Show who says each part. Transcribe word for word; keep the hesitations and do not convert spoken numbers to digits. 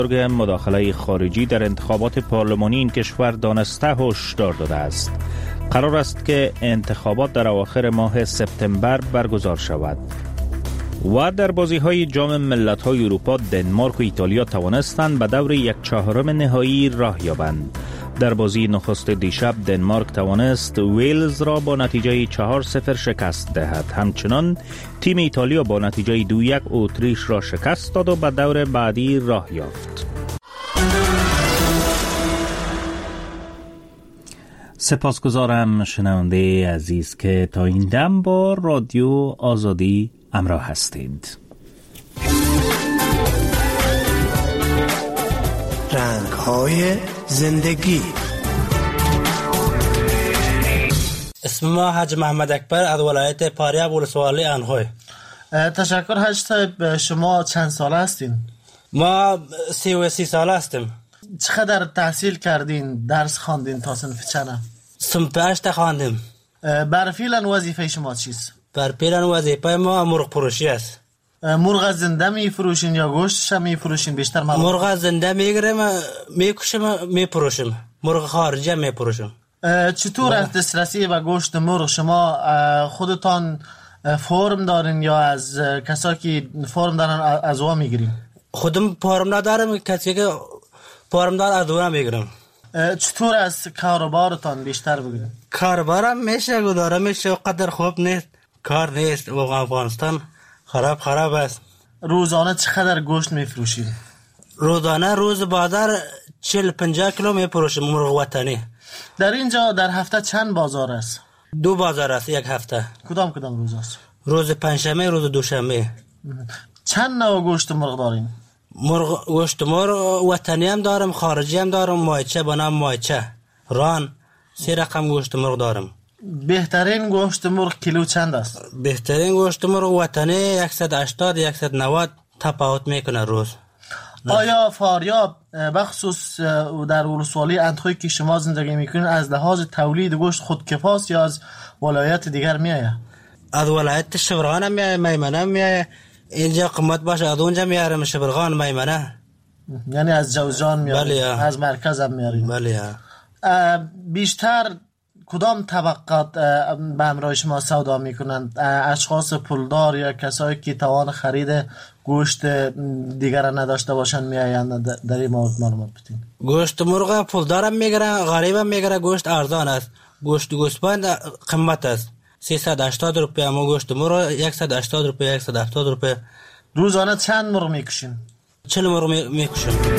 Speaker 1: مداخله خارجی در انتخابات پارلمانی این کشور دانسته هشدار داده است. قرار است که انتخابات در اواخر ماه سپتامبر برگزار شود. و در بازی‌های جام ملت‌های اروپا دنمارک و ایتالیا توانستند به دور یک چهارم نهایی راه یابند. در بازی نخست دیشب دنمارک توانست ویلز را با نتیجه چهار صفر شکست دهد. همچنان تیم ایتالیا با نتیجه دو یک اتریش را شکست داد و به دور بعدی راه یافت. سپاسگزارم شنونده عزیز که تا این دم با رادیو آزادی همراه هستید.
Speaker 2: رنگ‌های زندگی.
Speaker 3: اسم ما حاج محمد اکبر از ولایت پاریاب ولسوالی انهوی.
Speaker 4: تشکر حاج صاحب. شما چند ساله هستین؟
Speaker 3: ما سی و سی ساله هستیم.
Speaker 4: چقدر تحصیل کردین؟ درس خواندین تا صنف چند؟
Speaker 3: صنف هشت خواندیم.
Speaker 4: بر فعلا وظیفه شما چیست؟
Speaker 3: بر فعلا وظیفه ما مرغ فروشی است.
Speaker 4: مرغ زنده می فروشین یا گوشتش می فروشین؟ بیشتر معلوم.
Speaker 3: مرغ زنده میگیریم، میکشیم، میفروشیم. مرغ خارجی میفروشیم.
Speaker 4: چطور است دسترسی به گوشت مرغ؟ شما خودتان فرم دارین یا از کسایی که فرم دارن از اون میگیرین؟
Speaker 3: خودم فرم ندارم، کسی که فرم دار از اون میگیرم.
Speaker 4: چطور است کاروبارتان؟ بیشتر بگید.
Speaker 3: کاروبارم میشه گذاره میشه، قدر خوب نیست، کار نیست. و افغانستان خراب خراب است.
Speaker 4: روزانه چقدر گوشت میفروشید؟
Speaker 3: روزانه روز بازار چهل پنجاه کیلو میفروشیم مرغ وطنی.
Speaker 4: در اینجا در هفته چند بازار است؟
Speaker 3: دو بازار است یک هفته.
Speaker 4: کدام کدام روز است؟
Speaker 3: روز پنجشنبه، روز دوشنبه.
Speaker 4: چند نوع گوشت مرغ دارین؟
Speaker 3: مرغ گوشت مرغ وطنی هم دارم، خارجی هم دارم. مایچه با نام مایچه، ران، سه رقم گوشت مرغ دارم.
Speaker 4: بهترین گوشت مرغ کیلو چند است؟
Speaker 3: بهترین گوشت مرغ وطنی صد و هشتاد صد و نود تفاوت میکنه روز.
Speaker 4: آیا فاریاب بخصوص در ولسوالی اندخوی که شما زندگی میکنین از لحاظ تولید گوشت خودکفاست یا از ولایت دیگر میایه؟
Speaker 3: از ولایت شبرغان هم میایه، میمنه هم میایه. اینجا قیمت باشه از اونجا میارم، شبرغان، میمنه.
Speaker 4: یعنی از جوزجان میاریم؟
Speaker 3: بله.
Speaker 4: از مرکز هم میاریم؟
Speaker 3: بله.
Speaker 4: بیشتر کدام طبقات به همراه شما سودا میکنند؟ اشخاص پولدار یا کسایی که توان خرید گوشت دیگر نداشته باشند میآیند؟ در این مورد معلومات بدین.
Speaker 3: گوشت مرغ پولدار هم میگیره، غریب هم میگیره. گوشت ارزان است. گوشت گوسفند قیمت است. سیصد و هشتاد روپیه، اما گوشت مرغ صد و هشتاد روپیه، صد و هفتاد روپیه.
Speaker 4: روزانه چند مرغ میکشین؟
Speaker 3: چهل مرغ میکشیم.